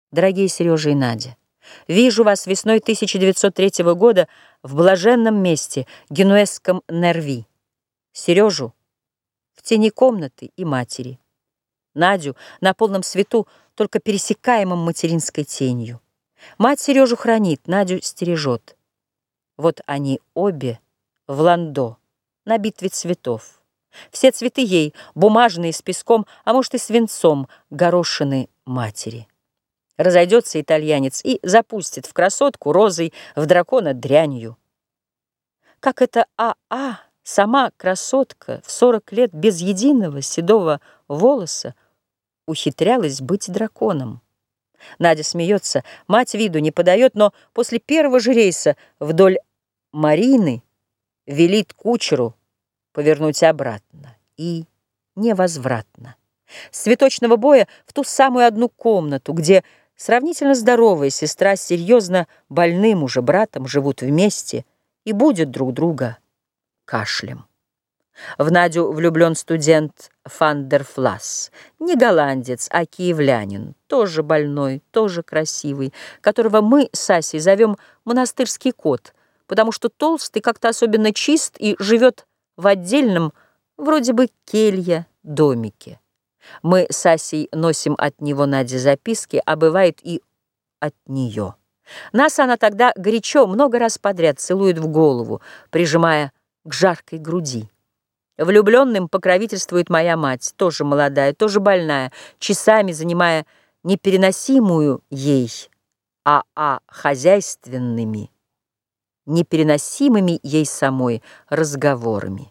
Дорогие Сережа и Надя, вижу вас весной 1903 года в блаженном месте, генуэзском Нерви. Сережу в тени комнаты и матери. Надю на полном свету, только пересекаемом материнской тенью. Мать Сережу хранит, Надю стережет. Вот они обе в ландо, на битве цветов. Все цветы ей, бумажные с песком, а может и свинцом, горошины матери. Разойдется итальянец и запустит в красотку розой, в дракона дрянью. Как это сама красотка в 40 лет без единого седого волоса ухитрялась быть драконом. Надя смеется, мать виду не подает, но после первого же рейса вдоль Марины велит кучеру повернуть обратно и невозвратно. С цветочного боя в ту самую одну комнату, где сравнительно здоровая сестра с серьезно больным уже братом живут вместе и будут друг друга кашлем. В Надю влюблен студент Фан дер Флас, не голландец, а киевлянин, тоже больной, тоже красивый, которого мы с Асей зовем монастырский кот, потому что толстый, как-то особенно чист и живет в отдельном, вроде бы келья, домике. Мы с Асей носим от него Наде записки, а бывает и от нее. Нас она тогда горячо много раз подряд целует в голову, прижимая к жаркой груди. Влюбленным покровительствует моя мать, тоже молодая, тоже больная, часами занимая непереносимую ей, хозяйственными, непереносимыми ей самой разговорами,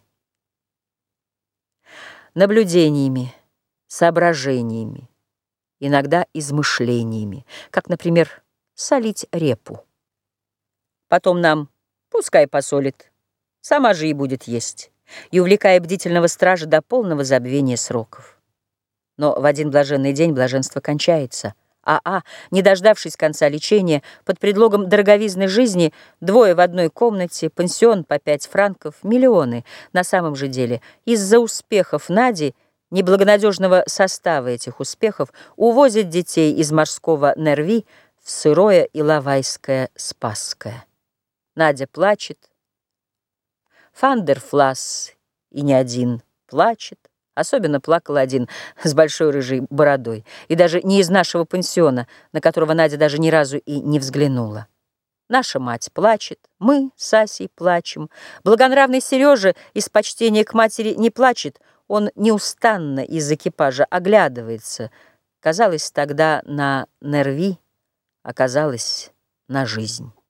наблюдениями, соображениями, иногда измышлениями, как, например, солить репу. Потом нам пускай посолит, сама же и будет есть, и увлекая бдительного стража до полного забвения сроков. Но в один блаженный день блаженство кончается. Не дождавшись конца лечения, под предлогом дороговизны жизни, двое в одной комнате, пансион по 5 франков, миллионы. На самом же деле, из-за успехов Нади, неблагонадежного состава этих успехов, увозят детей из морского Нерви в сырое Иловайское Спасское. Надя плачет. Фан дер Флас и не один плачет. Особенно плакал один с большой рыжей бородой. И даже не из нашего пансиона, на которого Надя даже ни разу и не взглянула. Наша мать плачет, мы с Асей плачем. Благонравный Сережа из почтения к матери не плачет. Он неустанно из экипажа оглядывается. Казалось, тогда на Нерви оказалось на жизнь.